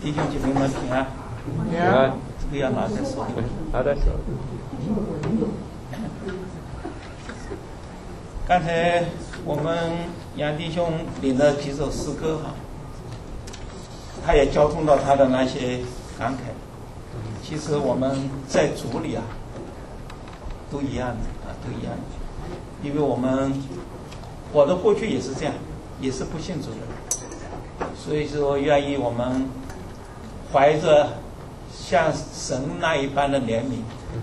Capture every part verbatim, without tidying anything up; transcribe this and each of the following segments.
弟兄姐妹们平安。 平安。 这个要拿在手里。 拿在手里。 刚才我们杨弟兄领了几首诗歌哈，他也交通到他的那些感慨。其实我们在主里啊，都一样的啊，都一样的。因为我们我的过去也是这样，也是不信主的人，所以说愿意我们怀着像神那一般的怜悯，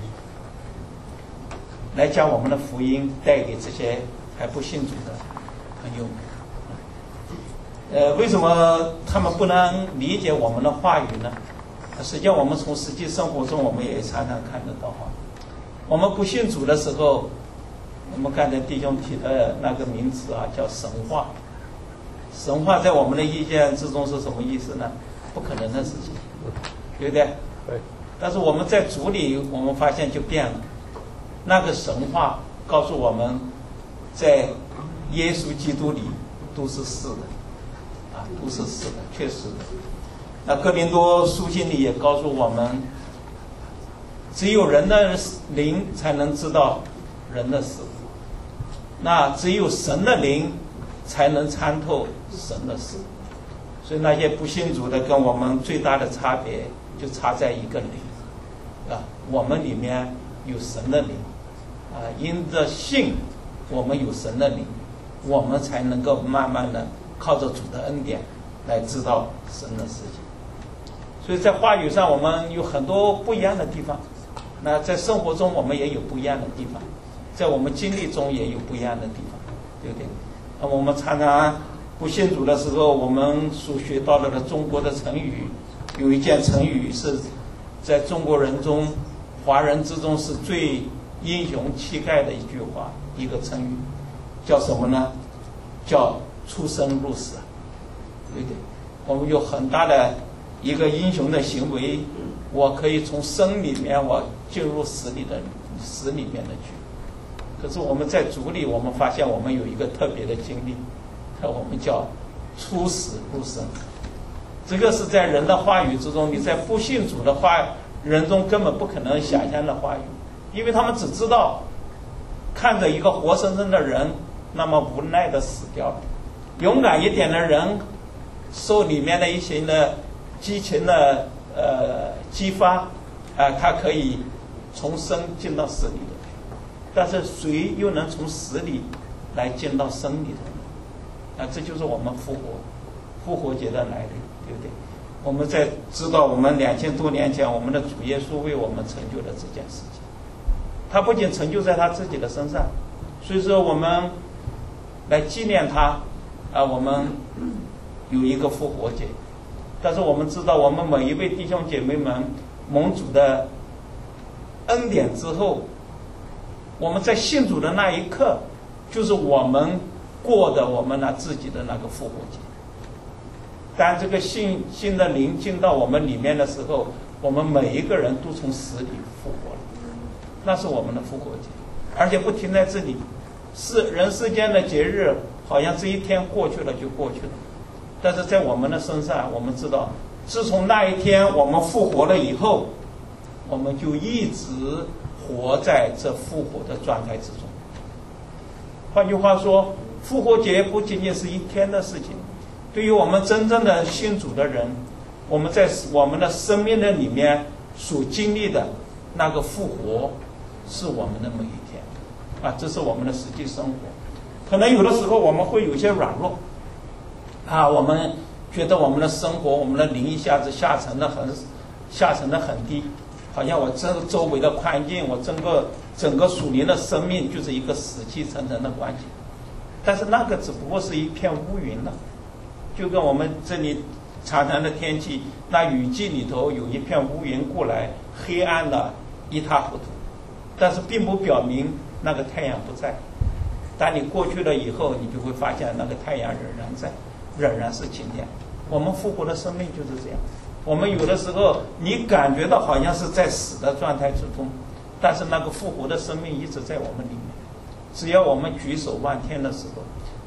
来将我们的福音带给这些还不信主的朋友们。呃，为什么他们不能理解我们的话语呢？实际上我们从实际生活中我们也常常看得到哈。我们不信主的时候，我们刚才弟兄提的那个名词啊，叫神话。神话在我们的意见之中是什么意思呢？不可能的事情，对不对？ 对。 但是我们在主里，我们发现就变了。那个神话告诉我们，在耶稣基督里都是是的，啊，都是是的，确实的。那哥林多书信里也告诉我们，只有人的灵才能知道人的事，那只有神的灵才能参透神的事。所以那些不信主的跟我们最大的差别就差在一个灵啊，我们里面有神的灵啊，因着信我们有神的灵，我们才能够慢慢的靠着主的恩典来知道神的事情。所以在话语上我们有很多不一样的地方，那在生活中我们也有不一样的地方，在我们经历中也有不一样的地方，对不对？那我们常常不信主的时候，我们所学到的中国的成语，有一件成语是在中国人中华人之中是最英雄气概的一句话，一个成语叫什么呢？叫出生入死，对不对？我们有很大的一个英雄的行为，我可以从生里面我进入死里的死里面的去。可是我们在主里，我们发现我们有一个特别的经历，我们叫出死入生。这个是在人的话语之中，你在不信主的话人中根本不可能想象的话语，因为他们只知道看着一个活生生的人那么无奈的死掉了，勇敢一点的人受里面的一些的激情的呃激发啊、呃，他可以从生进到死里的。但是谁又能从死里来进到生里头呢？啊，这就是我们复活复活节的来临，对不对？我们在知道我们两千多年前我们的主耶稣为我们成就了这件事情，他不仅成就在他自己的身上，所以说我们来纪念他啊，我们有一个复活节。但是我们知道，我们每一位弟兄姐妹们蒙主的恩典之后，我们在信主的那一刻，就是我们过的我们那自己的那个复活节。当这个信信的灵进到我们里面的时候，我们每一个人都从死里复活了，那是我们的复活节。而且不停在这里，是人世间的节日，好像这一天过去了就过去了。但是在我们的身上，我们知道，自从那一天我们复活了以后，我们就一直活在这复活的状态之中。换句话说，复活节不仅仅是一天的事情，对于我们真正的信主的人，我们在我们的生命的里面所经历的那个复活，是我们的每一天啊，这是我们的实际生活。可能有的时候我们会有些软弱啊，我们觉得我们的生活，我们的灵一下子下沉的很，下沉的很低，好像我这个周围的环境，我整个整个属灵的生命就是一个死气沉沉的关系。但是那个只不过是一片乌云了，就跟我们这里常常的天气，那雨季里头有一片乌云过来，黑暗的一塌糊涂，但是并不表明那个太阳不在。当你过去了以后，你就会发现那个太阳仍然在，仍然是晴天。我们复活的生命就是这样，我们有的时候你感觉到好像是在死的状态之中，但是那个复活的生命一直在我们里面。只要我们举手望天的时候，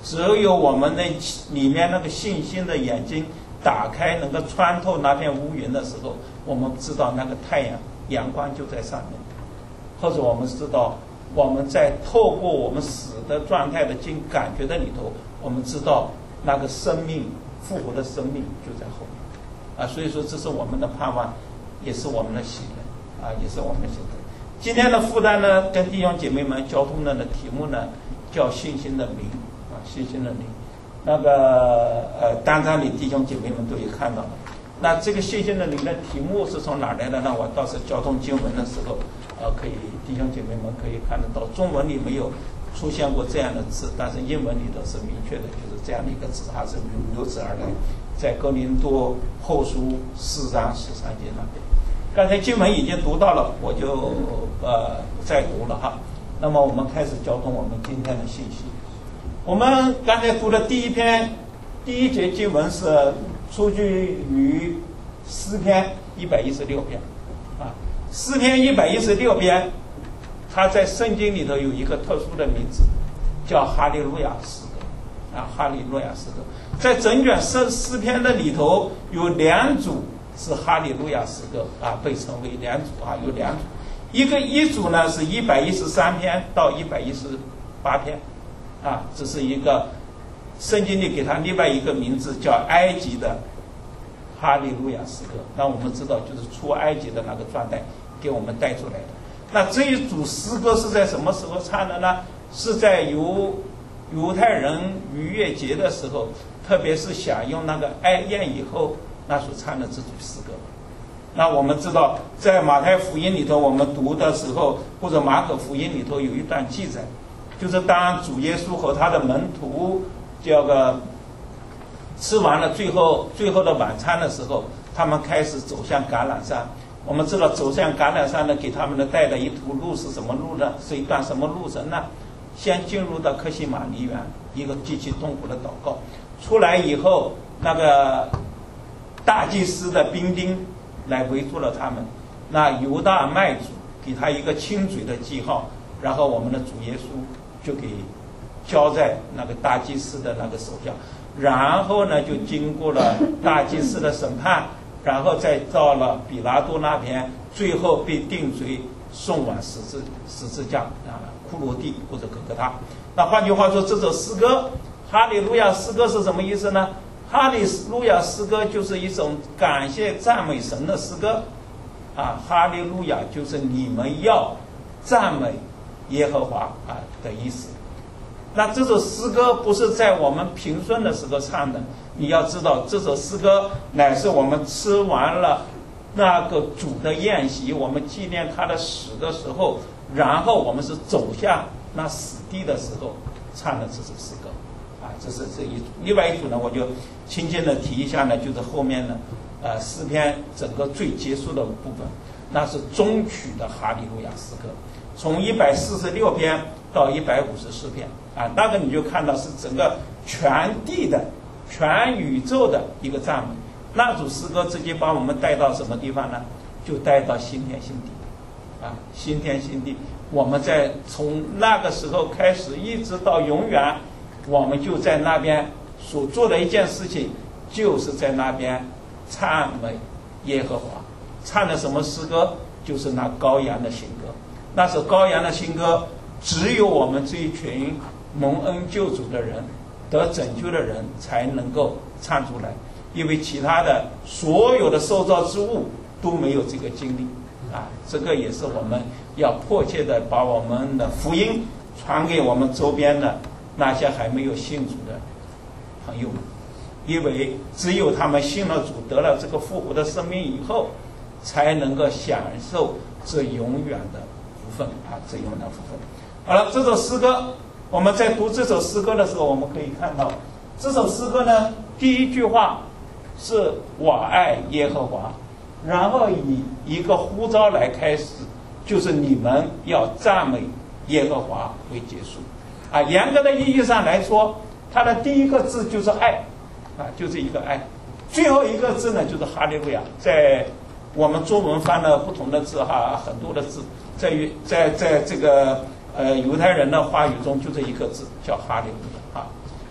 只有我们那里面那个信心的眼睛打开，能够穿透那片乌云的时候，我们知道那个太阳阳光就在上面，或者我们知道我们在透过我们死的状态的经感觉的里头，我们知道那个生命复活的生命就在后面啊，所以说这是我们的盼望，也是我们的喜乐啊，也是我们的喜乐。今天的负担呢，跟弟兄姐妹们交通的题目呢，叫信心的灵啊，信心的灵。那个呃，单张里弟兄姐妹们都有看到了。那这个信心的灵的题目是从哪儿来的呢？我倒是交通经文的时候，呃，可以弟兄姐妹们可以看得到，中文里没有出现过这样的字，但是英文里头是明确的，就是这样的一个字，它是由由此而来，在哥林多后书四章十三节那边。刚才经文已经读到了，我就呃不再读了哈。那么我们开始交通我们今天的信息。我们刚才读的第一篇第一节经文是出自于诗篇一百一十六篇啊，诗篇一百一十六篇，它在圣经里头有一个特殊的名字，叫哈利路亚诗歌啊，哈利路亚诗歌。在整卷诗诗篇的里头有两组是哈利路亚诗歌啊，被称为两组啊，有两组，一个一组呢是一百一十三篇到一百一十八篇啊，这是一个圣经里给他另外一个名字叫埃及的哈利路亚诗歌。那我们知道就是出埃及的那个状态给我们带出来的。那这一组诗歌是在什么时候唱的呢？是在犹犹太人逾越节的时候，特别是享用那个哀宴以后，那所唱的这组诗歌。那我们知道在马太福音里头我们读的时候，或者马可福音里头有一段记载，就是当主耶稣和他的门徒这个吃完了最后最后的晚餐的时候，他们开始走向橄榄山。我们知道走向橄榄山呢，给他们的带的一途路是什么路呢？是一段什么路程呢？先进入到客西马尼园，一个极其痛苦的祷告。出来以后，那个大祭司的兵丁来围住了他们。那犹大麦主给他一个亲嘴的记号，然后我们的主耶稣就给交在那个大祭司的那个手下，然后呢就经过了大祭司的审判，然后再到了比拉多那边，最后被定罪送往十字十字架啊，骷髅地或者哥哥他。那换句话说，这首诗歌哈利路亚诗歌是什么意思呢？哈利路亚诗歌就是一种感谢赞美神的诗歌啊，哈利路亚就是你们要赞美耶和华啊的意思。那这首诗歌不是在我们平顺的时候唱的，你要知道这首诗歌乃是我们吃完了那个主的宴席，我们纪念他的死的时候，然后我们是走向那死地的时候唱的这首诗歌啊，这是这一组。另外一组呢，我就轻轻的提一下呢，就是后面呢呃诗篇整个最结束的部分，那是中曲的哈利路亚诗歌，从一百四十六篇到一百五十四篇啊，那个你就看到是整个全地的全宇宙的一个赞美。那组诗歌直接把我们带到什么地方呢？就带到新天新地啊，新天新地。我们在从那个时候开始一直到永远，我们就在那边所做的一件事情，就是在那边赞美耶和华。唱的什么诗歌？就是那羔羊的新歌。那首羔羊的新歌，只有我们这一群蒙恩救主的人，得拯救的人才能够唱出来，因为其他的所有的受造之物都没有这个经历啊。这个也是我们要迫切的把我们的福音传给我们周边的那些还没有信主的朋友们，因为只有他们信了主，得了这个复活的生命以后，才能够享受这永远的福分啊，这永远的福分。好了，这首诗歌，我们在读这首诗歌的时候，我们可以看到，这首诗歌呢，第一句话是我爱耶和华，然后以一个呼召来开始，就是你们要赞美耶和华为结束啊。严格的意义上来说，它的第一个字就是爱啊，就是一个爱，最后一个字呢就是哈利路亚。在我们中文翻了不同的字哈，很多的字，在于在在这个呃犹太人的话语中就这一个字叫哈利路亚啊。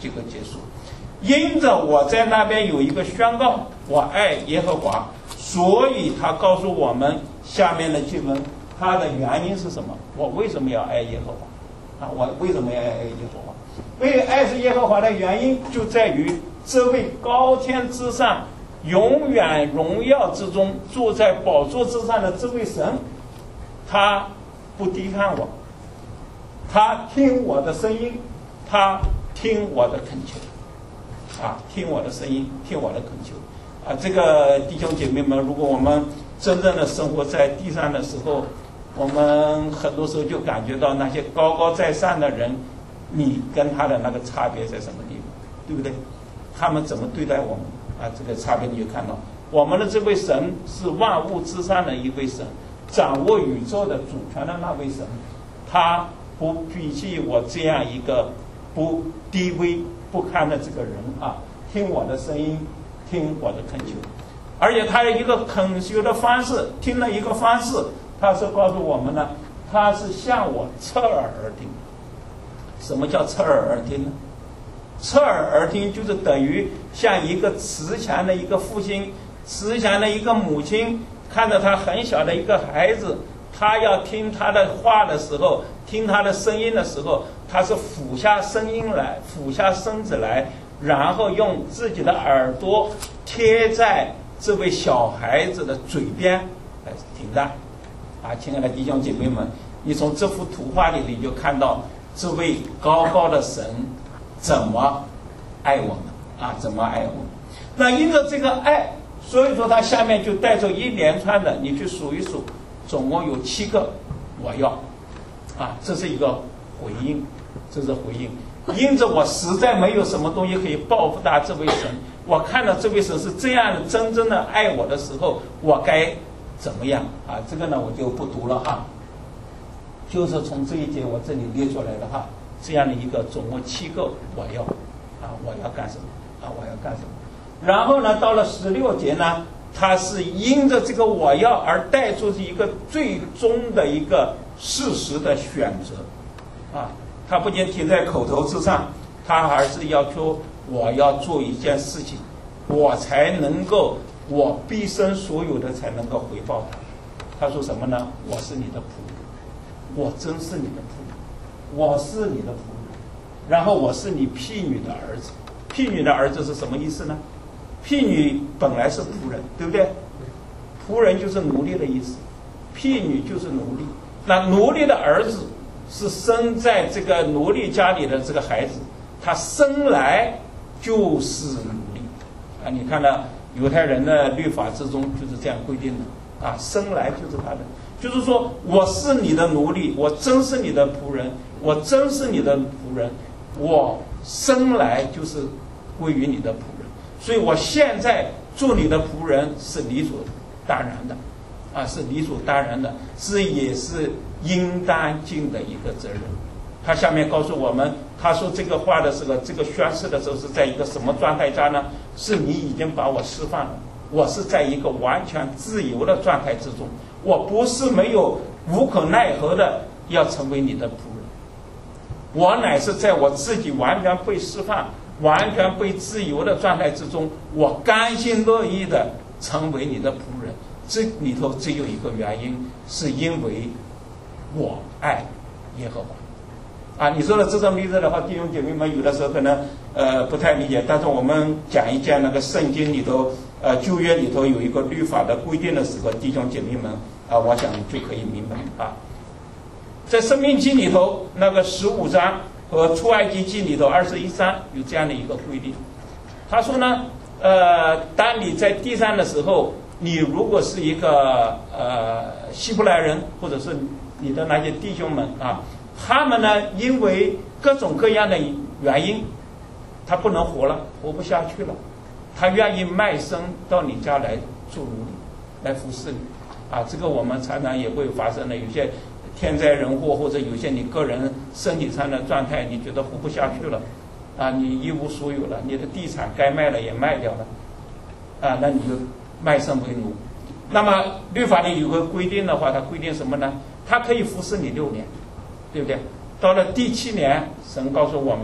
这个结束。因着我在那边有一个宣告，我爱耶和华，所以他告诉我们下面的经文，它的原因是什么？我为什么要爱耶和华？啊，我为什么要爱耶和华？因为爱是耶和华的原因就在于这位高天之上、永远荣耀之中、坐在宝座之上的这位神，他不低看我，他听我的声音，他听我的恳求。啊，听我的声音，听我的恳求，啊，这个弟兄姐妹们，如果我们真正的生活在地上的时候，我们很多时候就感觉到那些高高在上的人，你跟他的那个差别在什么地方，对不对？他们怎么对待我们啊？这个差别你就看到，我们的这位神是万物之上的一位神，掌握宇宙的主权的那位神，他不比起我这样一个不低微不堪的这个人啊，听我的声音，听我的恳求，而且他有一个恳求的方式，听了一个方式，他是告诉我们呢，他是向我侧耳而听。什么叫侧耳而听呢？侧耳而听就是等于像一个慈祥的一个父亲，慈祥的一个母亲，看着他很小的一个孩子，他要听他的话的时候，听他的声音的时候，他是俯下声音来，俯下身子来，然后用自己的耳朵贴在这位小孩子的嘴边来听的。啊，亲爱的弟兄姐妹们，你从这幅图画里你就看到这位高高的神怎么爱我们啊，怎么爱我们。那因着这个爱，所以说他下面就带着一连串的，你去数一数，总共有七个我要啊，这是一个回应，这是回应。因着我实在没有什么东西可以报复他这位神，我看到这位神是这样的真正的爱我的时候，我该怎么样啊？这个呢我就不读了哈，就是从这一节我这里列出来的哈，这样的一个总共七个我要啊，我要干什么啊，我要干什么。然后呢到了十六节呢，它是因着这个我要而带出一个最终的一个事实的选择啊，他不仅停在口头之上，他还是要求我要做一件事情，我才能够，我毕生所有的才能够回报他。他说什么呢？我是你的仆人，我真是你的仆人，我是你的仆人，然后我是你婢女的儿子。婢女的儿子是什么意思呢？婢女本来是仆人，对不对？仆人就是奴隶的意思，婢女就是奴隶。那奴隶的儿子是生在这个奴隶家里的这个孩子，他生来就是奴隶啊！你看到犹太人的律法之中就是这样规定的啊，生来就是他的，就是说我是你的奴隶，我真是你的仆人，我真是你的仆人，我生来就是归于你的仆人，所以我现在做你的仆人是理所当然的啊，是理所当然的，是也是应当尽的一个责任。他下面告诉我们，他说这个话的时候，这个宣誓的时候是在一个什么状态下呢？是你已经把我释放了，我是在一个完全自由的状态之中，我不是没有无可奈何的要成为你的仆人，我乃是在我自己完全被释放、完全被自由的状态之中，我甘心乐意的成为你的仆人。这里头只有一个原因，是因为我爱耶和华啊！你说的这种例子的话，弟兄姐妹们有的时候可能呃不太理解，但是我们讲一讲那个圣经里头呃旧约里头有一个律法的规定的时候，弟兄姐妹们啊，我想就可以明白啊。在申命记里头那个十五章和出埃及记里头二十一章有这样的一个规定，他说呢，呃，当你在地上的时候，你如果是一个呃希伯来人，或者是你的那些弟兄们啊，他们呢因为各种各样的原因，他不能活了，活不下去了，他愿意卖身到你家来做奴隶，来服侍你啊。这个我们常常也会发生的，有些天灾人祸，或者有些你个人身体上的状态，你觉得活不下去了啊，你一无所有了，你的地产该卖了也卖掉了啊，那你就卖身为奴。那么律法里有个规定的话，它规定什么呢？它可以服侍你六年，对不对？到了第七年，神告诉我们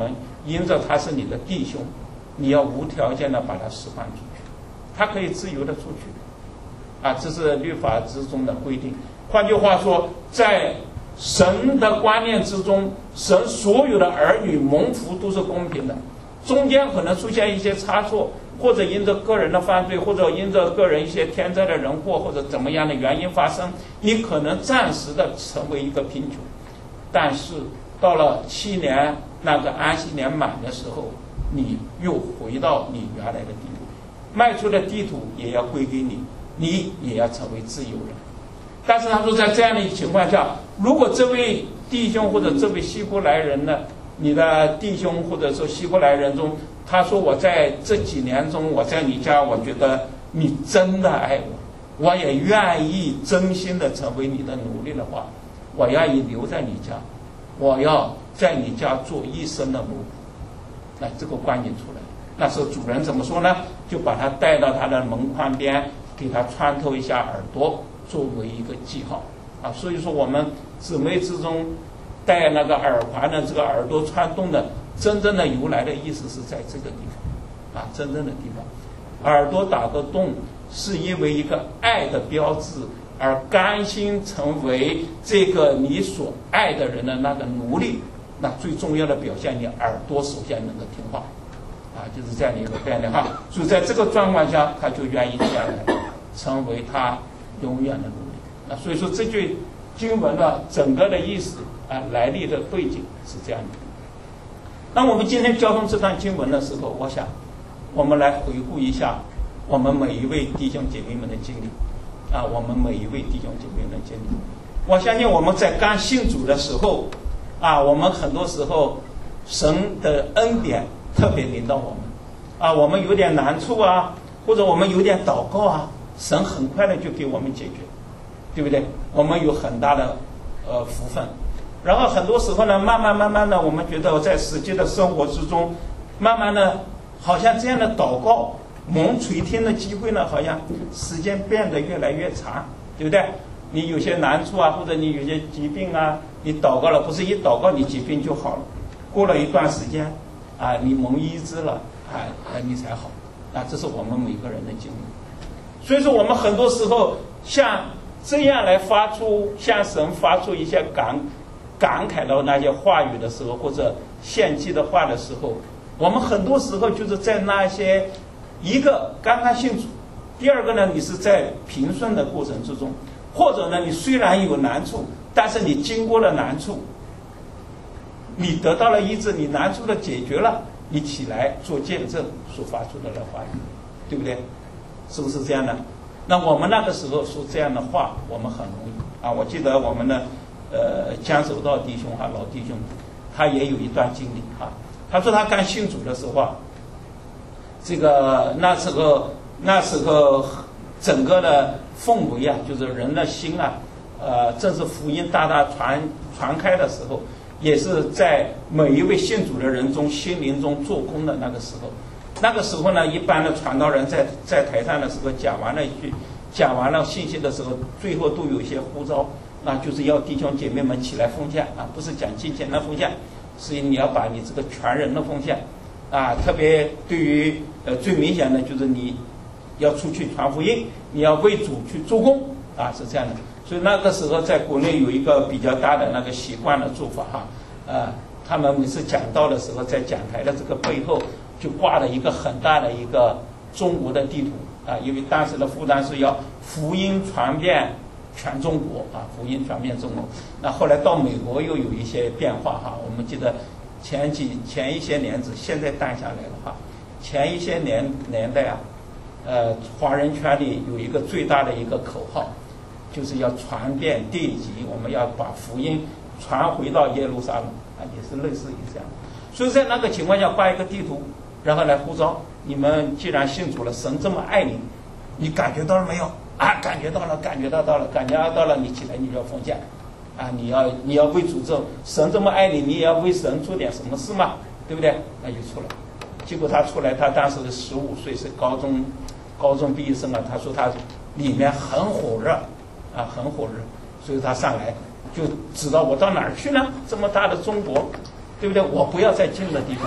因着他是你的弟兄，你要无条件的把他释放出去，他可以自由的出去，啊，这是律法之中的规定。换句话说，在神的观念之中，神所有的儿女蒙福都是公平的，中间可能出现一些差错，或者因着个人的犯罪，或者因着个人一些天灾的人祸，或者怎么样的原因发生，你可能暂时的成为一个贫穷，但是到了七年那个安息年满的时候，你又回到你原来的地土，卖出的地土也要归给你，你也要成为自由人。但是他说，在这样的情况下，如果这位弟兄或者这位希伯来人呢，你的弟兄或者说希伯来人中，他说我在这几年中，我在你家，我觉得你真的爱我，我也愿意真心的成为你的奴隶的话，我愿意留在你家，我要在你家做一生的奴仆。那这个观念出来，那时候主人怎么说呢？就把他带到他的门框边，给他穿透一下耳朵，作为一个记号啊。所以说我们姊妹之中戴那个耳环的这个耳朵穿洞的真正的由来的意思是在这个地方啊，真正的地方，耳朵打个洞是因为一个爱的标志，而甘心成为这个你所爱的人的那个奴隶。那最重要的表现，你耳朵首先能够听话啊，就是这样的一个概念哈。所以在这个状况下，他就愿意这样来成为他永远的奴隶。那所以说这句经文的整个的意思啊，来历的背景是这样的。那我们今天交通这段经文的时候，我想我们来回顾一下我们每一位弟兄姐妹们的经历啊，我们每一位弟兄姐妹们的经历。我相信我们在刚信主的时候啊，我们很多时候神的恩典特别临到我们啊，我们有点难处啊，或者我们有点祷告啊，神很快的就给我们解决，对不对？我们有很大的呃福分。然后很多时候呢，慢慢慢慢的，我们觉得在实际的生活之中，慢慢的好像这样的祷告蒙垂听的机会呢，好像时间变得越来越长，对不对？你有些难处啊，或者你有些疾病啊，你祷告了，不是一祷告你疾病就好了，过了一段时间啊，你蒙医治了啊，你才好啊，这是我们每个人的经历。所以说我们很多时候像这样来发出向神发出一些感感慨到那些话语的时候，或者献祭的话的时候，我们很多时候就是在那些一个刚刚信主，第二个呢，你是在平顺的过程之中，或者呢，你虽然有难处，但是你经过了难处，你得到了医治，你难处的解决了，你起来做见证所发出的话语，对不对？是不是这样的？那我们那个时候说这样的话，我们很容易啊。我记得我们的呃江守道弟兄哈，老弟兄，他也有一段经历啊。他说他刚信主的时候啊，这个那时候那时候整个的氛围啊，就是人的心啊，呃，正是福音大大传传开的时候，也是在每一位信主的人中心灵中做工的那个时候。那个时候呢，一般的传道人在在台上的时候讲完了一句，讲完了信息的时候，最后都有一些呼召，那就是要弟兄姐妹们起来奉献啊，不是讲金钱的奉献，所以你要把你这个全人的奉献啊，特别对于呃最明显的就是你要出去传福音，你要为主去做工啊，是这样的。所以那个时候在国内有一个比较大的那个习惯的做法哈，呃，他们每次讲道的时候，在讲台的这个背后就挂了一个很大的一个中国的地图啊，因为当时的负担是要福音传遍全中国啊，福音传遍中国。那后来到美国又有一些变化哈，我们记得前几前一些年子，现在淡下来了哈，前一些年年代啊，呃，华人圈里有一个最大的一个口号，就是要传遍地极，我们要把福音传回到耶路撒冷啊，也是类似于这样。所以在那个情况下挂一个地图，然后来呼召你们，既然信主了，神这么爱你，你感觉到了没有啊？感觉到了，感觉到到了，感觉到了，你起来你就要奉献啊！你要你要为主做，神这么爱你，你也要为神做点什么事嘛，对不对？那就出来。结果他出来，他当时是十五岁，是高中高中毕业生啊。他说他里面很火热啊，很火热，所以他上来就知道我到哪儿去呢？这么大的中国，对不对？我不要在近的地方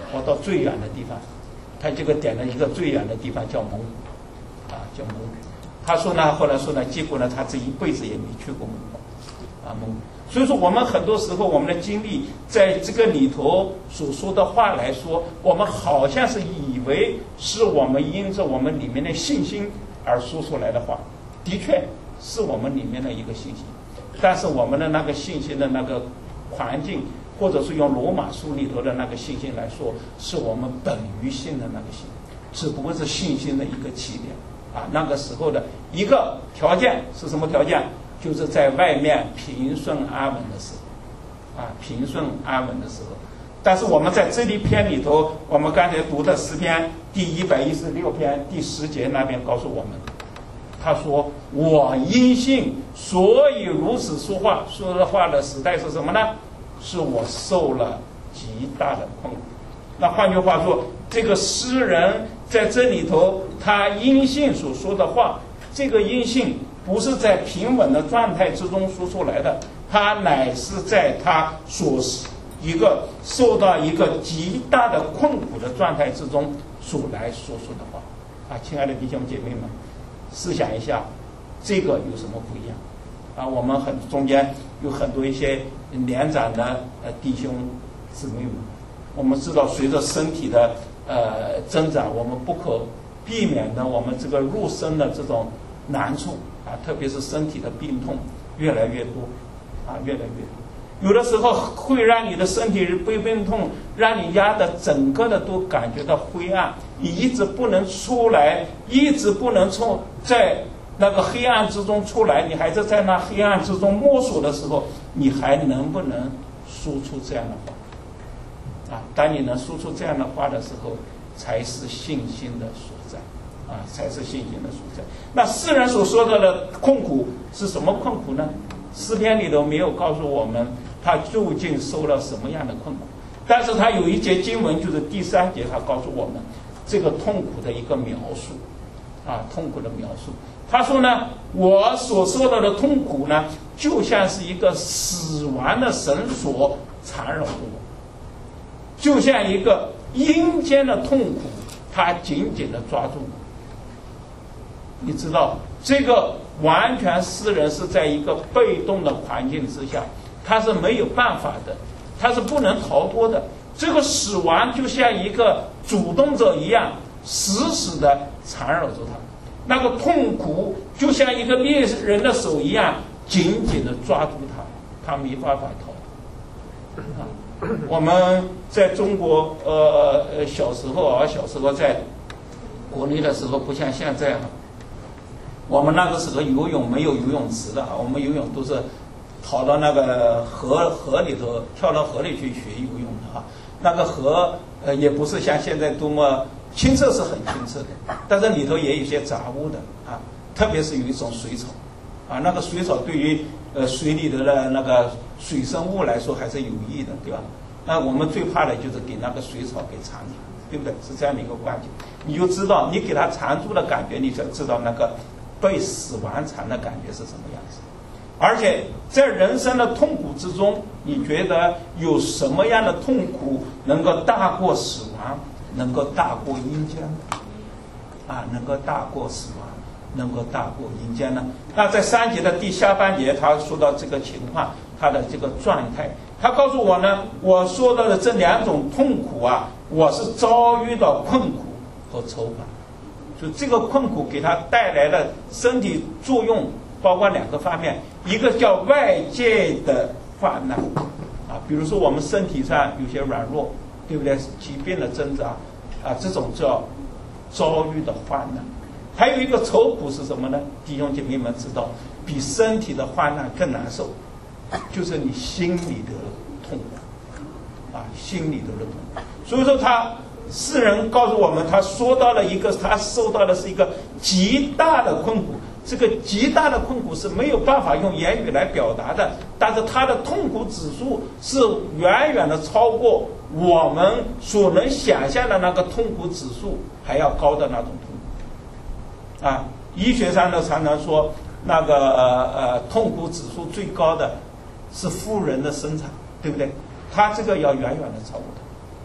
我到最远的地方，他这个点了一个最远的地方叫蒙古，啊，叫蒙古。他说呢，后来说呢，结果呢，他这一辈子也没去过蒙古，啊，蒙古。所以说，我们很多时候我们的经历在这个里头所说的话来说，我们好像是以为是我们因着我们里面的信心而说出来的话，的确是我们里面的一个信心，但是我们的那个信心的那个环境，或者是用罗马书里头的那个信心来说，是我们本于信的那个信，只不过是信心的一个起点啊。那个时候的一个条件是什么条件？就是在外面平顺安稳的时候，啊，平顺安稳的时候。但是我们在这一篇里头，我们刚才读的诗篇第一百一十六篇第十节那边告诉我们，他说：“我因信，所以如此说话。”说的话的时代是什么呢？是我受了极大的困苦。那换句话说，这个诗人在这里头，他因信所说的话，这个因信不是在平稳的状态之中说出来的，他乃是在他所一个受到一个极大的困苦的状态之中所来说出的话。啊，亲爱的弟兄姐妹们，试想一下，这个有什么不一样？啊，我们很中间有很多一些年长的呃弟兄姊妹们，我们知道随着身体的呃增长，我们不可避免的，我们这个入身的这种难处啊，特别是身体的病痛越来越多，啊，越来越多。有的时候会让你的身体被病痛，让你压得整个的都感觉到灰暗，你一直不能出来，一直不能从在那个黑暗之中出来，你还是在那黑暗之中摸索的时候，你还能不能说出这样的话？啊，当你能说出这样的话的时候，才是信心的所在，啊，才是信心的所在。那诗人所说到的困苦是什么困苦呢？诗篇里头没有告诉我们他究竟受了什么样的困苦，但是他有一节经文，就是第三节，他告诉我们这个痛苦的一个描述，啊，痛苦的描述。他说呢，我所受到的痛苦呢，就像是一个死亡的绳索缠绕着我，就像一个阴间的痛苦，它紧紧的抓住我。你知道，这个完全诗人是在一个被动的环境之下，他是没有办法的，他是不能逃脱的。这个死亡就像一个主动者一样，死死的缠绕着他。那个痛苦就像一个猎人的手一样，紧紧的抓住他，他没办法逃。啊，我们在中国，呃呃，小时候啊，小时候在国内的时候，不像现在啊。我们那个时候游泳没有游泳池的啊，我们游泳都是跑到那个河河里头，跳到河里去学游泳的啊。那个河呃也不是像现在多么清澈，是很清澈的，但是里头也有些杂污的啊。特别是有一种水草啊，那个水草对于呃水里头的那个水生物来说还是有益的，对吧？那我们最怕的就是给那个水草给缠住，对不对？是这样的一个关系，你就知道你给它缠住的感觉，你就知道那个被死亡缠的感觉是什么样子。而且在人生的痛苦之中，你觉得有什么样的痛苦能够大过死亡，能够大过阴间呢？啊，能够大过死亡，能够大过阴间呢？那在三节的第下半节，他说到这个情况，他的这个状态，他告诉我呢，我说到的这两种痛苦啊，我是遭遇到困苦和愁烦。就这个困苦给他带来的身体作用，包括两个方面，一个叫外界的患难啊，比如说我们身体上有些软弱，对不对？疾病的挣扎啊，这种叫遭遇的患难。还有一个愁苦是什么呢？弟兄姐妹们知道，比身体的患难更难受，就是你心里的痛苦啊，心里头的痛苦。所以说他诗人告诉我们，他说到了一个，他受到的是一个极大的困苦。这个极大的困苦是没有办法用言语来表达的，但是他的痛苦指数是远远的超过我们所能想象的那个痛苦指数还要高的那种痛苦。啊，医学上呢常常说，那个呃呃痛苦指数最高的是妇人的生产，对不对？他这个要远远的超过他。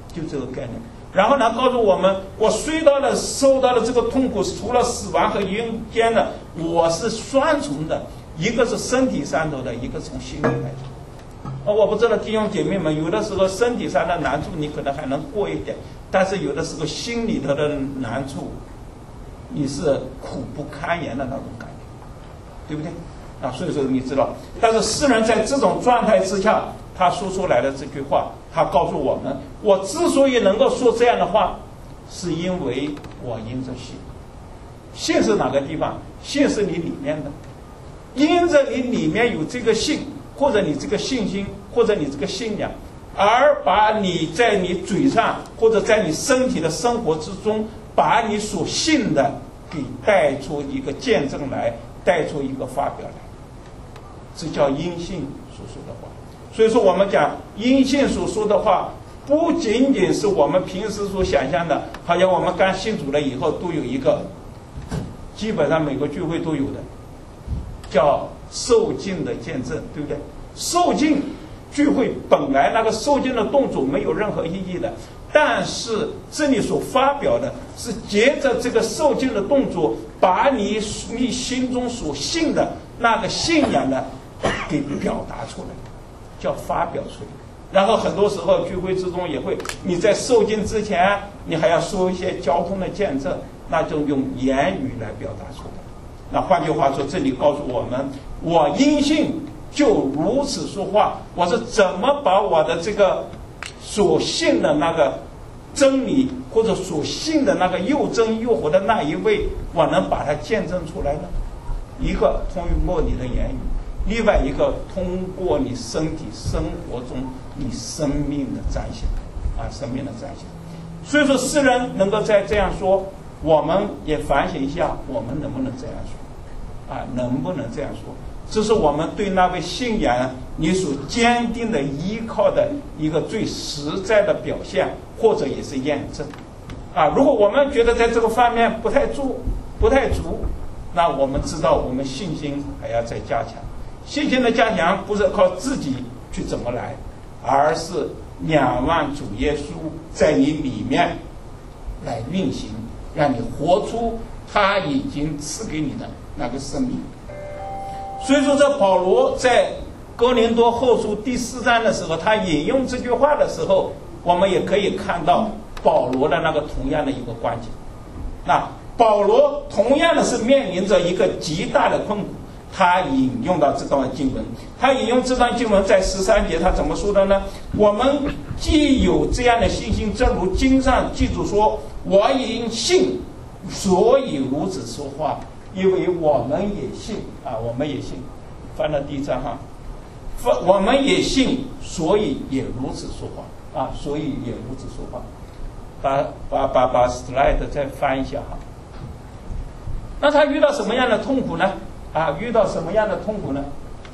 就这个概念。然后呢，告诉我们，我虽到了受到了这个痛苦，除了死亡和阴间的，我是双重的，一个是身体上头的，一个从心里来的。哦，我不知道弟兄姐妹们，有的时候身体上的难处你可能还能过一点，但是有的时候心里头的难处，你是苦不堪言的那种感觉，对不对？啊，所以说你知道，但是诗人在这种状态之下，他说出来的这句话，他告诉我们，我之所以能够说这样的话，是因为我因着信。信是哪个地方？信是你里面的，因着你里面有这个信，或者你这个信心，或者你这个信仰，而把你在你嘴上或者在你身体的生活之中，把你所信的给带出一个见证来，带出一个发表来，这叫因信所说的话。所以说我们讲因信所说的话，不仅仅是我们平时所想象的，好像我们刚信主了以后都有一个，基本上每个聚会都有的，叫受浸的见证，对不对？受浸聚会本来那个受浸的动作没有任何意义的，但是这里所发表的是借着这个受浸的动作，把你你心中所信的那个信仰呢给表达出来，叫发表出来。然后很多时候聚会之中也会，你在受浸之前你还要说一些交通的见证，那就用言语来表达出来。那换句话说，这里告诉我们，我因信就如此说话，我是怎么把我的这个所信的那个真理，或者所信的那个又真又活的那一位，我能把它见证出来呢？一个通过你的言语，另外一个通过你身体生活中你生命的彰显啊，生命的彰显。所以说诗人能够再这样说，我们也反省一下，我们能不能这样说啊？能不能这样说？这是我们对那位信仰你所坚定的依靠的一个最实在的表现，或者也是验证啊。如果我们觉得在这个方面不太足不太足，那我们知道我们信心还要再加强。信心的加强不是靠自己去怎么来，而是仰望主耶稣在你里面来运行，让你活出他已经赐给你的那个生命。所以说这保罗在哥林多后书第四章的时候，他引用这句话的时候，我们也可以看到保罗的那个同样的一个观点。那保罗同样的是面临着一个极大的困苦，他引用到这段经文，他引用这段经文在十三节他怎么说的呢？我们既有这样的信心，正如经上记住说，我因信所以如此说话，因为我们也信啊，我们也信。翻到第一章哈，我们也信，所以也如此说话啊，所以也如此说话。把把把把 slide 再翻一下哈。那他遇到什么样的痛苦呢？啊，遇到什么样的痛苦呢？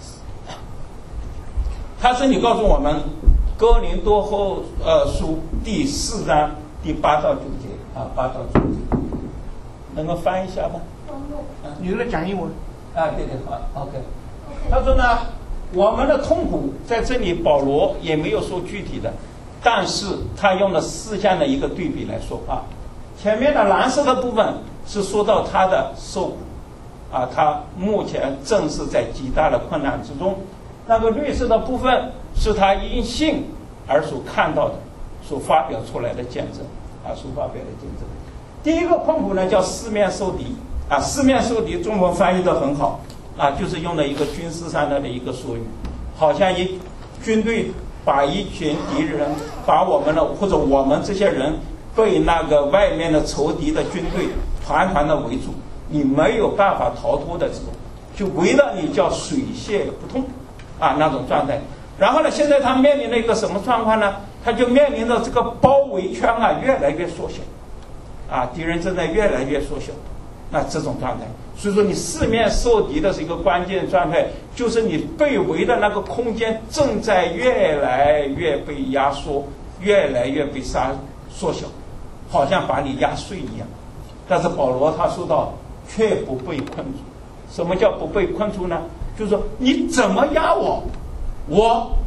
他这里告诉我们，哥林多后呃书第四章第八到九节啊，八到九节，能够翻一下吗？ 你在讲英文啊，对对，好 ，OK。他说呢，我们的痛苦在这里，保罗也没有说具体的，但是他用了四项的一个对比来说啊。前面的蓝色的部分是说到他的受苦啊，他目前正是在极大的困难之中。那个绿色的部分是他因信而所看到的，所发表出来的见证啊，所发表的见证。第一个痛苦呢叫四面受敌啊，四面受敌中文翻译得很好啊，就是用了一个军事上的一个术语，好像一军队把一群敌人，把我们的或者我们这些人被那个外面的仇敌的军队团团的围住，你没有办法逃脱的这种，就围着你叫水泄不通啊那种状态。然后呢，现在他面临了一个什么状况呢？他就面临着这个包围圈啊越来越缩小啊，敌人正在越来越缩小，那这种状态，所以说你四面受敌的是一个关键状态，就是你被围的那个空间正在越来越被压缩，越来越被杀缩小，好像把你压碎一样。但是保罗他说到却不被困住。什么叫不被困住呢？就是说你怎么压我，我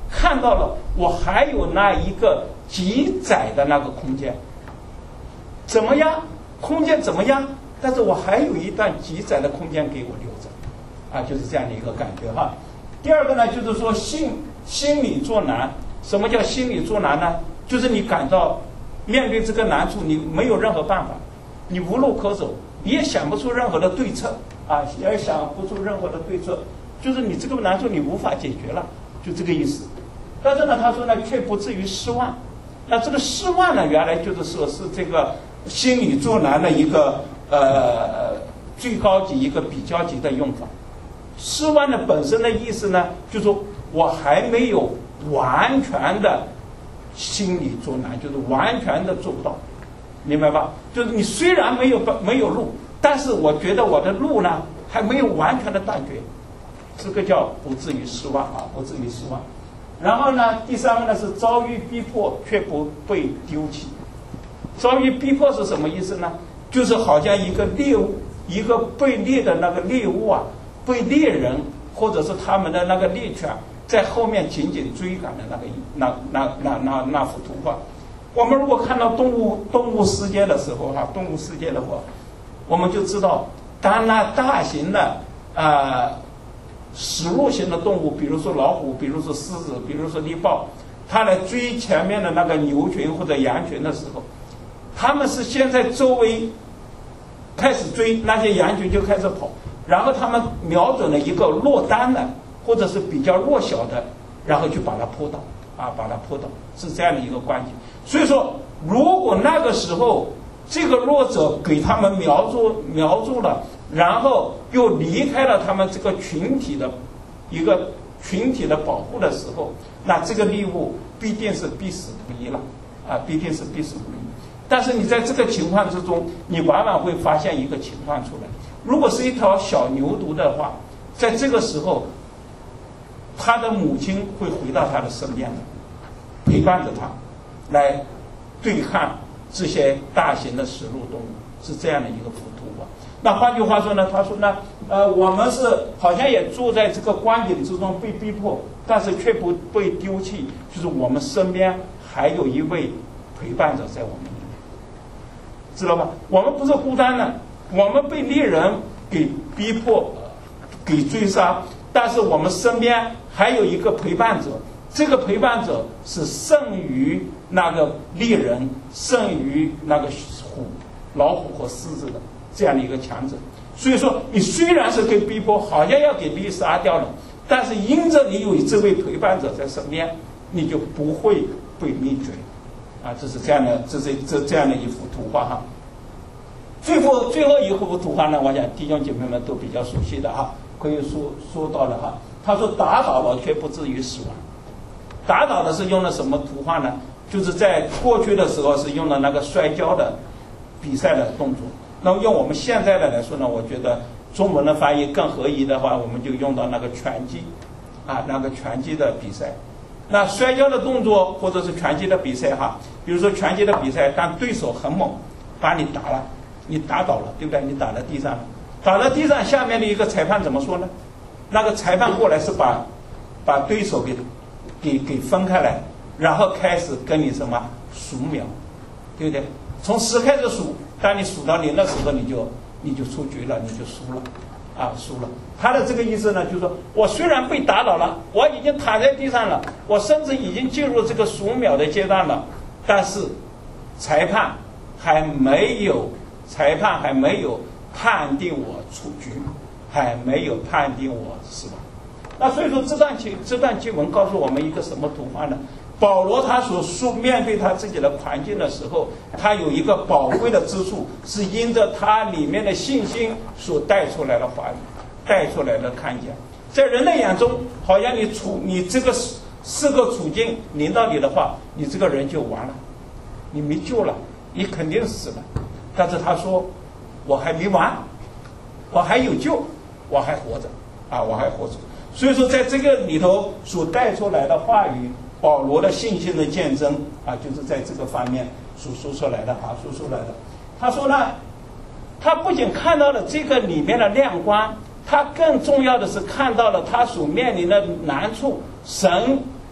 看到了我还有那一个极窄的那个空间，怎么样？空间怎么样？但是我还有一段极窄的空间给我留着，啊，就是这样的一个感觉哈。第二个呢，就是说心心理作难。什么叫心理作难呢？就是你感到面对这个难处，你没有任何办法，你无路可走，你也想不出任何的对策啊，也想不出任何的对策，就是你这个难处你无法解决了，就这个意思。但是呢，他说呢，却不至于失望。那这个失望呢，原来就是说是这个心理作难的一个呃最高级一个比较级的用法。失望的本身的意思呢，就是说我还没有完全的心理作难，就是完全的做不到，明白吧？就是你虽然没有没有路，但是我觉得我的路呢还没有完全的断绝，这个叫不至于失望啊，不至于失望。然后呢，第三个呢是遭遇逼迫却不被丢弃。遭遇逼迫是什么意思呢？就是好像一个猎物，一个被猎的那个猎物啊，被猎人或者是他们的那个猎犬在后面紧紧追赶的那个那那那那那幅图画。我们如果看到动物动物世界的时候哈、啊，动物世界的话，我们就知道，当那大型的啊。呃食肉型的动物，比如说老虎，比如说狮子，比如说猎豹，它来追前面的那个牛群或者羊群的时候，他们是先在周围开始追，那些羊群就开始跑，然后他们瞄准了一个落单的或者是比较弱小的，然后就把它扑倒啊，把它扑倒，是这样的一个关系。所以说，如果那个时候这个弱者给他们瞄住瞄住了，然后又离开了他们这个群体的一个群体的保护的时候，那这个猎物必定是必死无疑了啊，必定是必死无疑。但是你在这个情况之中，你往往会发现一个情况出来，如果是一条小牛犊的话，在这个时候，他的母亲会回到他的身边的，陪伴着他，来对抗这些大型的食肉动物，是这样的一个幅图吧。那换句话说呢，他说呢，呃，我们是好像也住在这个光景之中被逼迫，但是却不被丢弃，就是我们身边还有一位陪伴者在我们里面，知道吧？我们不是孤单的，我们被猎人给逼迫、给追杀，但是我们身边还有一个陪伴者，这个陪伴者是胜于那个猎人，胜于那个虎、老虎和狮子的这样的一个强者。所以说，你虽然是被逼迫，好像要给你杀掉了，但是因着你有这位陪伴者在身边，你就不会被灭绝啊！这是这样的，这是这这样的一幅图画哈。最后最后一幅图画呢，我想弟兄姐妹们都比较熟悉的哈，可以说说到了哈。他说打倒了却不至于死亡。打倒的是用了什么图画呢？就是在过去的时候是用了那个摔跤的比赛的动作。那么用我们现在的来说呢，我觉得中文的翻译更合宜的话，我们就用到那个拳击啊，那个拳击的比赛。那摔跤的动作或者是拳击的比赛哈，比如说拳击的比赛，当对手很猛，把你打了，你打倒了，对不对？你打在地上了，打在地上，下面的一个裁判怎么说呢？那个裁判过来是把把对手给给给分开来，然后开始跟你什么数秒，对不对？从十开始数，当你数到零的时候，你就你就出局了，你就输了，啊，输了。他的这个意思呢，就是说我虽然被打倒了，我已经躺在地上了，我甚至已经进入这个数秒的阶段了，但是裁判还没有裁判还没有判定我出局，还没有判定我死亡。那所以说这段经这段经文告诉我们一个什么图画呢？保罗他所说面对他自己的环境的时候，他有一个宝贵的之处，是因着他里面的信心所带出来的话语，带出来的看见。在人的眼中，好像你处你这个四个处境临到你的话，你这个人就完了，你没救了，你肯定死了。但是他说，我还没完，我还有救，我还活着啊，我还活着。所以说，在这个里头所带出来的话语，保罗的信心的见证啊，就是在这个方面所说出来的啊，说出来的。他说呢，他不仅看到了这个里面的亮光，他更重要的是看到了他所面临的难处，神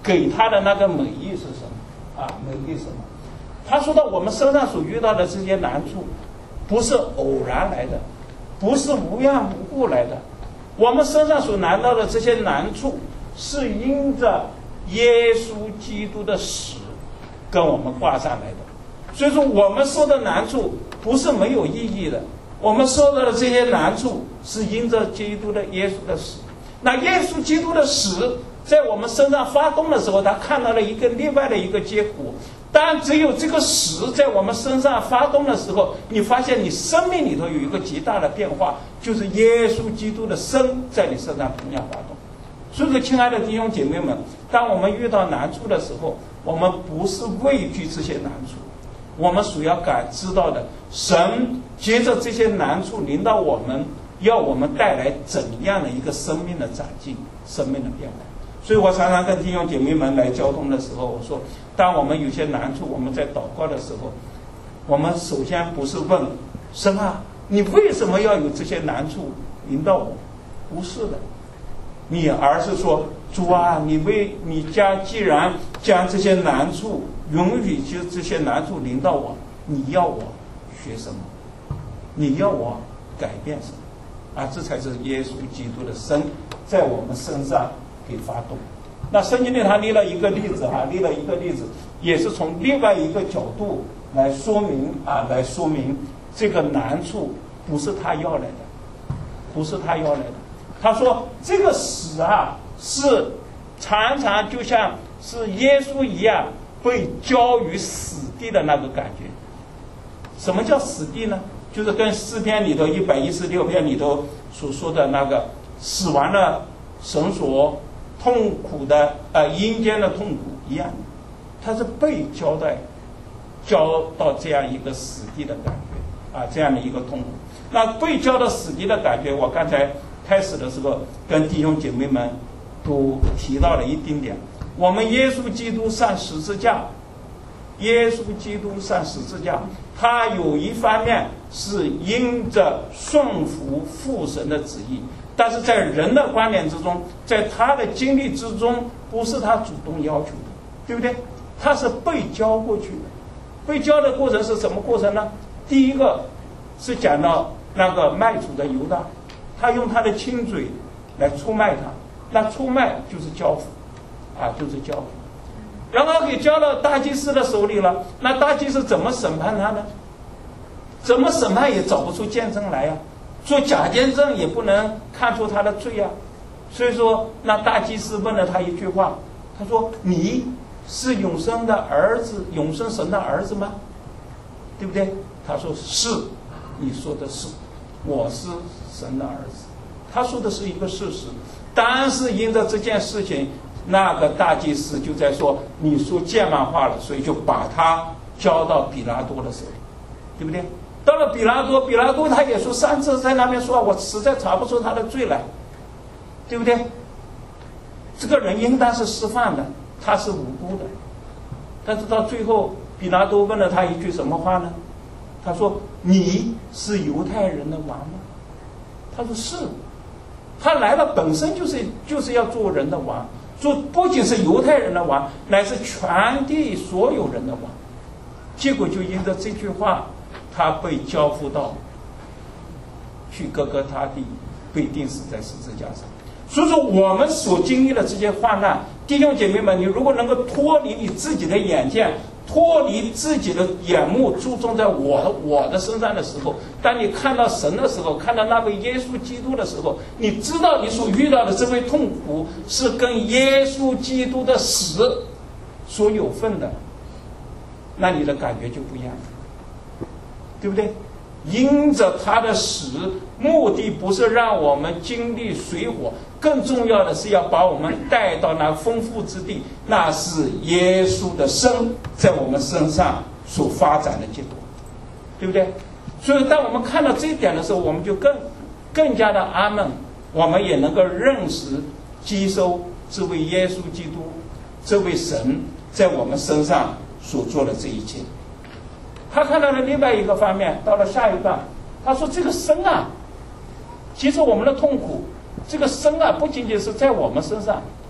给他的那个美意是什么啊？美意是什么？他说到我们身上所遇到的这些难处，不是偶然来的，不是无缘无故来的。我们身上所难到的这些难处，是因着耶稣基督的死跟我们挂上来的。所以说我们受的难处不是没有意义的，我们受到的这些难处是因着基督的耶稣的死。那耶稣基督的死在我们身上发动的时候，他看到了一个另外的一个结果。当只有这个死在我们身上发动的时候，你发现你生命里头有一个极大的变化，就是耶稣基督的生在你身上同样发动。所以说，亲爱的弟兄姐妹们，当我们遇到难处的时候，我们不是畏惧这些难处，我们所要感知到的，神接着这些难处临到我们，要我们带来怎样的一个生命的长进、生命的变化。所以我常常跟弟兄姐妹们来交通的时候，我说，当我们有些难处，我们在祷告的时候，我们首先不是问神啊，你为什么要有这些难处临到我？不是的，你而是说，主啊，你为你将既然将这些难处允许就这些难处临到我，你要我学什么？你要我改变什么？啊，这才是耶稣基督的生在我们身上给发动。那圣经里他列了一个例子啊，列了一个例子，也是从另外一个角度来说明啊，来说明这个难处不是他要来的，不是他要来的。他说这个死啊，是常常就像是耶稣一样被交于死地的那个感觉。什么叫死地呢？就是跟诗篇里头一百一十六篇里头所说的那个死亡的绳索、痛苦的呃阴间的痛苦一样，它是被交代交到这样一个死地的感觉啊，这样的一个痛苦。那被交到死地的感觉，我刚才开始的时候跟弟兄姐妹们都提到了一丁点。我们耶稣基督上十字架，耶稣基督上十字架，他有一方面是因着顺服父神的旨意，但是在人的观点之中，在他的经历之中，不是他主动要求的，对不对？他是被交过去的。被交的过程是什么过程呢？第一个是讲到那个卖主的犹大，他用他的亲嘴来出卖他，那出卖就是交付啊，就是交付。然后给交到大祭司的手里了，那大祭司怎么审判他呢？怎么审判也找不出见证来呀、啊，做假见证也不能看出他的罪呀、啊。所以说，那大祭司问了他一句话，他说：“你是永生的儿子，永生神的儿子吗？对不对？”他说：“是，你说的是，我是神的儿子。”他说的是一个事实，但是因着这件事情，那个大祭司就在说你说僭慢话了，所以就把他交到比拉多的手里，对不对？到了比拉多，比拉多他也说三次在那边说，我实在查不出他的罪来，对不对？这个人应当是释放的，他是无辜的。但是到最后，比拉多问了他一句什么话呢？他说：“你是犹太人的王吗？”他说：“是。”他来了本身就是就是要做人的王，做不仅是犹太人的王，乃是全地所有人的王。结果就因着这句话，他被交付到去各个他地，被钉死在十字架上。所以说，我们所经历的这些患难，弟兄姐妹们，你如果能够脱离你自己的眼见，脱离自己的眼目，注重在我的我的身上的时候，当你看到神的时候，看到那位耶稣基督的时候，你知道你所遇到的这位痛苦是跟耶稣基督的死所有份的，那你的感觉就不一样了，对不对？因着他的死，目的不是让我们经历水火，更重要的是要把我们带到那丰富之地，那是耶稣的生在我们身上所发展的结果，对不对？所以当我们看到这一点的时候，我们就更更加的阿们，我们也能够认识接收这位耶稣基督，这位神在我们身上所做的这一切。他看到了另外一个方面，到了下一段，他说这个生啊，其实我们的痛苦，这个生啊，不仅仅是在我们身上，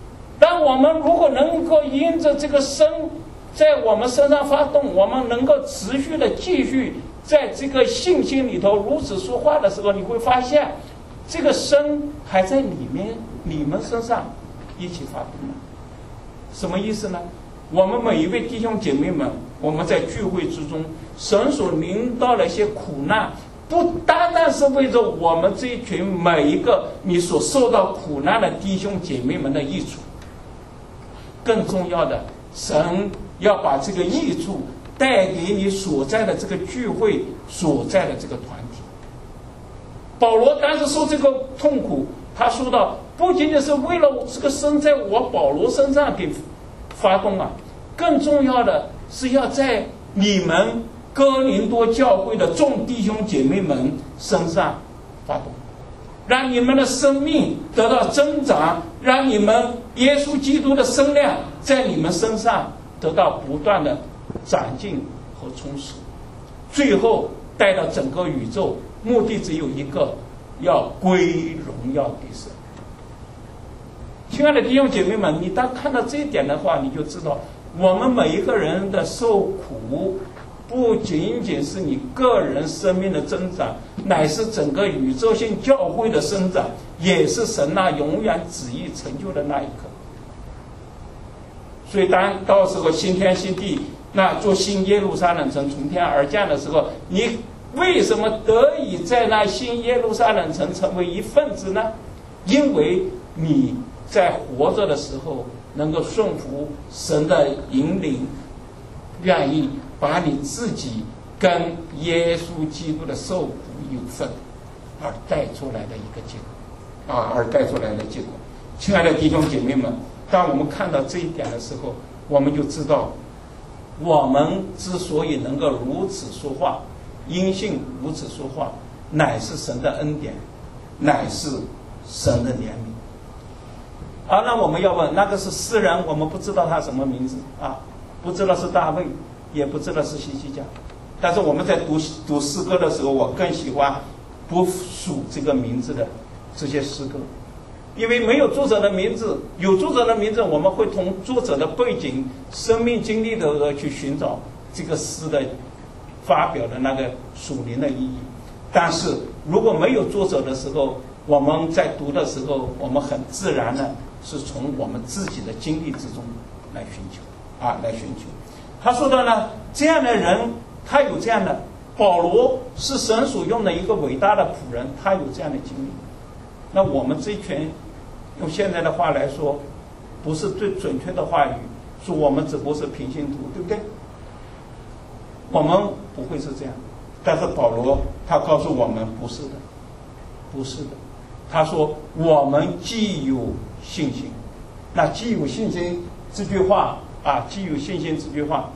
当我们如果能够因着这个生在我们身上发动，我们能够持续的继续在这个信心里头如此说话的时候，你会发现这个生还在里面你们身上一起发动了。什么意思呢？我们每一位弟兄姐妹们，我们在聚会之中，神所临到了一些苦难，不单单是为着我们这一群每一个你所受到苦难的弟兄姐妹们的益处，更重要的，神要把这个益处带给你所在的这个聚会所在的这个团体。保罗当时受这个痛苦，他说到不仅仅是为了这个生在我保罗身上给发动啊，更重要的是要在你们哥林多教会的众弟兄姐妹们身上发动，让你们的生命得到增长，让你们耶稣基督的生量在你们身上得到不断的长进和充实，最后带到整个宇宙，目的只有一个，要归荣耀给神。亲爱的弟兄姐妹们，你当看到这一点的话，你就知道我们每一个人的受苦不仅仅是你个人生命的增长，乃是整个宇宙性教会的生长，也是神那永远旨意成就的那一刻。所以当到时候新天新地，那做新耶路撒冷城从天而降的时候，你为什么得以在那新耶路撒冷城成为一份子呢？因为你在活着的时候能够顺服神的引领，愿意把你自己跟耶稣基督的受苦有份，而带出来的一个结果啊，而带出来的结果。亲爱的弟兄姐妹们，当我们看到这一点的时候，我们就知道我们之所以能够如此说话，因信如此说话，乃是神的恩典，乃是神的怜悯。啊，那我们要问，那个是诗人，我们不知道他什么名字啊，不知道是大卫，也不知道是希西家，但是我们在读读诗歌的时候，我更喜欢不数这个名字的这些诗歌，因为没有作者的名字，有作者的名字，我们会从作者的背景、生命经历的去寻找这个诗的发表的那个属灵的意义。但是如果没有作者的时候，我们在读的时候，我们很自然的是从我们自己的经历之中来寻求啊，来寻求。他说的呢，这样的人他有这样的，保罗是神所用的一个伟大的仆人，他有这样的经历。那我们这一群用现在的话来说，不是最准确的话语，说我们只不过是平信徒，对不对？我们不会是这样，但是保罗他告诉我们不是的，不是的。他说我们既有信心，那既有信心这句话啊，既有信心这句话，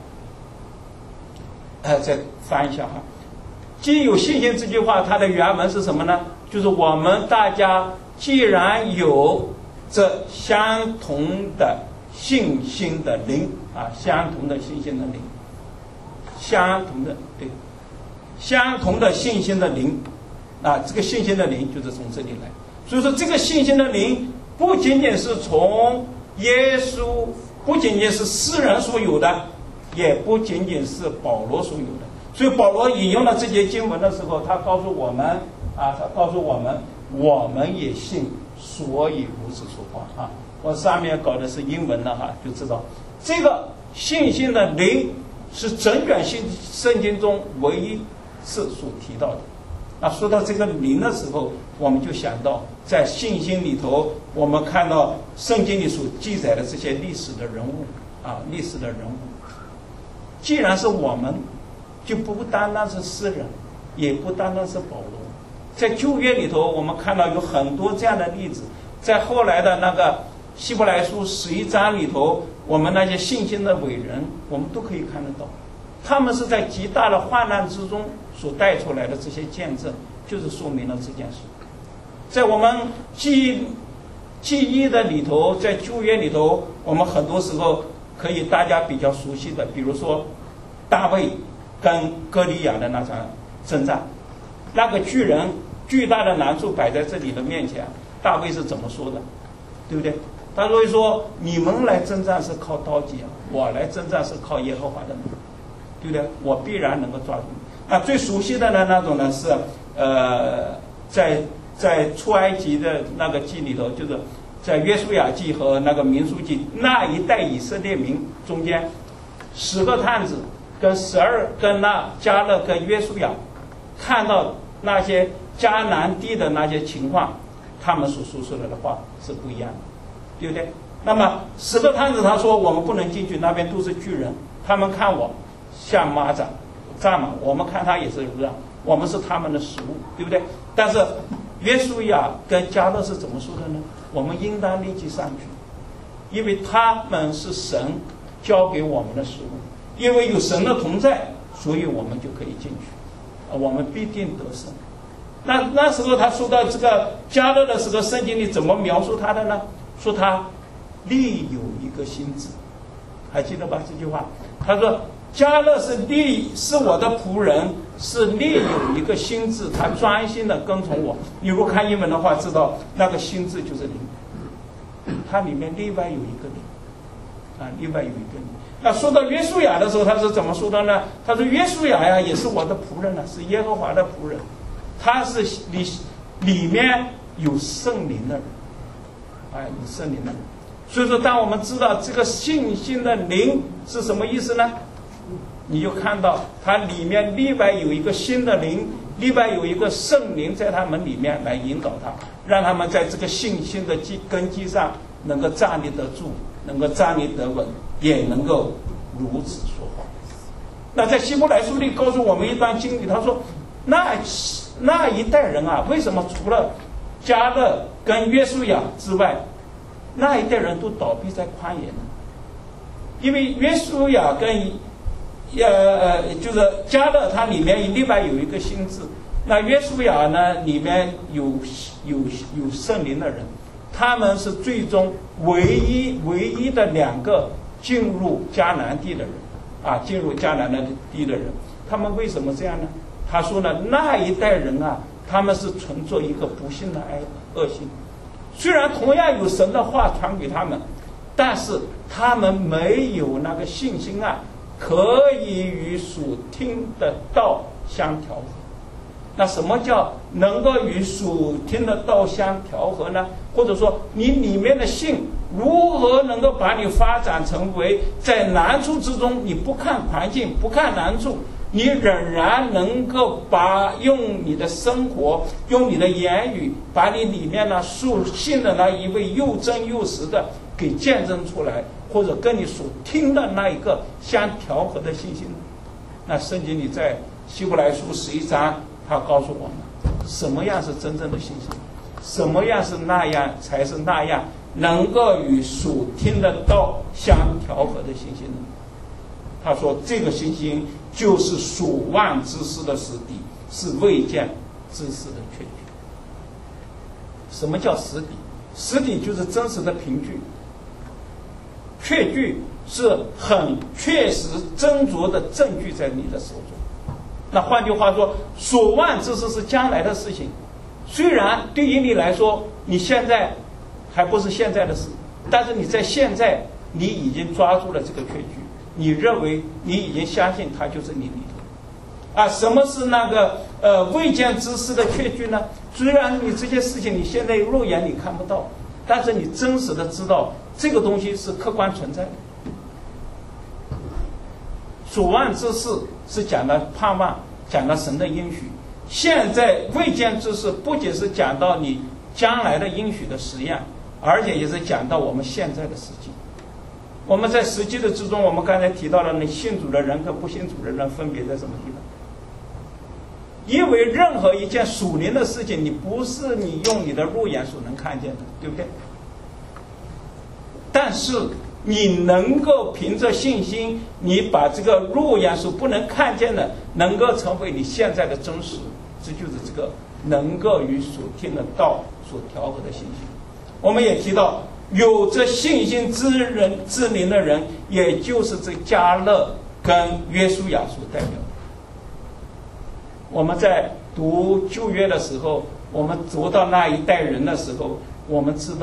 呃，再翻一下哈。既有信心这句话，它的原文是什么呢？就是我们大家既然有这相同的信心的灵啊，相同的信心的灵，相同的对，相同的信心的灵啊，这个信心的灵就是从这里来。所以说，这个信心的灵不仅仅是从耶稣，不仅仅是诗人所有的，也不仅仅是保罗所有的。所以保罗引用了这节经文的时候，他告诉我们啊，他告诉我们，我们也信，所以如此说话啊。我上面搞的是英文的哈，就知道这个信心的灵是整卷信圣经中唯一是所提到的。那说到这个灵的时候，我们就想到在信心里头，我们看到圣经里所记载的这些历史的人物啊，历史的人物。既然是我们，就不单单是诗人，也不单单是保罗。在旧约里头，我们看到有很多这样的例子。在后来的那个希伯来书十一章里头，我们那些信心的伟人，我们都可以看得到，他们是在极大的患难之中所带出来的这些见证，就是说明了这件事。在我们记记忆的里头，在旧约里头，我们很多时候可以大家比较熟悉的，比如说大卫跟歌利亚的那场征战，那个巨人巨大的难处摆在这里的面前，大卫是怎么说的，对不对？ 他所以说你们来征战是靠刀剑，我来征战是靠耶和华的名，对不对？我必然能够抓住你。啊，最熟悉的呢那种呢是呃在在出埃及的那个记里头，就是在约书亚记和那个民数记那一代以色列民中间，十个探子跟十二跟那迦勒跟约书亚看到那些迦南地的那些情况，他们所说出来的话是不一样的，对不对？那么十个探子他说我们不能进去，那边都是巨人，他们看我像蚂蚱蚱蜢，我们看他也是这样，我们是他们的食物，对不对？但是约书亚跟迦勒是怎么说的呢？我们应当立即上去，因为他们是神交给我们的食物，因为有神的同在，所以我们就可以进去，我们必定得胜。那那时候他说到这个迦勒的时候，圣经里怎么描述他的呢？说他立有一个心志，还记得吧？这句话，他说迦勒是立是我的仆人，是立有一个心志，他专心的跟从我。你如果看英文的话，知道那个心志就是灵，它里面另外有一个灵啊，另外有一个灵。那说到约书亚的时候，他是怎么说的呢？他说约书亚呀，也是我的仆人啊，是耶和华的仆人，他是里里面有圣灵的人，哎，有圣灵的人。所以说，当我们知道这个信心的灵是什么意思呢？你就看到它里面另外有一个新的灵，另外有一个圣灵在他们里面来引导他，让他们在这个信心的基根基上能够站立得住，能够站立得稳，也能够如此说话。那在希伯来书里告诉我们一段经历，他说那那一代人啊，为什么除了迦勒跟约书亚之外，那一代人都倒闭在旷野呢？因为约书亚跟呃就是迦勒，它里面另外有一个心志，那约书亚呢里面有有有圣灵的人，他们是最终唯一唯一的两个进入迦南地的人啊，进入迦南地的人，他们为什么这样呢？他说呢，那一代人啊，他们是存着一个不幸的爱恶心，虽然同样有神的话传给他们，但是他们没有那个信心啊，可以与属听的道相调和。那什么叫能够与属听的道相调和呢？或者说你里面的信如何能够把你发展成为在难处之中，你不看环境，不看难处，你仍然能够把用你的生活，用你的言语，把你里面呢属性的那一位又真又实的给见证出来，或者跟你所听的那一个相调和的信心。那圣经里在希伯来书十一章，他告诉我们什么样是真正的信心，什么样是那样才是那样能够与属听的道相调和的信心呢？他说这个信心就是属望之事的实底，是未见之事的确据。什么叫实底？实底就是真实的凭据，确据是很确实斟酌的证据在你的手中。那换句话说，所望之事是将来的事情，虽然对于你来说你现在还不是现在的事，但是你在现在你已经抓住了这个确据，你认为你已经相信它就是你里头啊。什么是那个呃未见之事的确据呢？虽然你这些事情你现在肉眼你看不到，但是你真实的知道这个东西是客观存在的。所望之事是讲的盼望，讲到神的应许。现在未见之事不仅是讲到你将来的应许的实验，而且也是讲到我们现在的实际。我们在实际的之中，我们刚才提到了你信主的人和不信主的人分别在什么地方？因为任何一件属灵的事情，你不是你用你的肉眼所能看见的，对不对？但是你能够凭着信心，你把这个肉眼所不能看见的，能够成为你现在的真实，这就是这个能够与所听的道所调和的信心。我们也提到，有着信心之人之灵的人，也就是这迦勒跟约书亚所代表的。我们在读旧约的时候，我们读到那一代人的时候，我们知道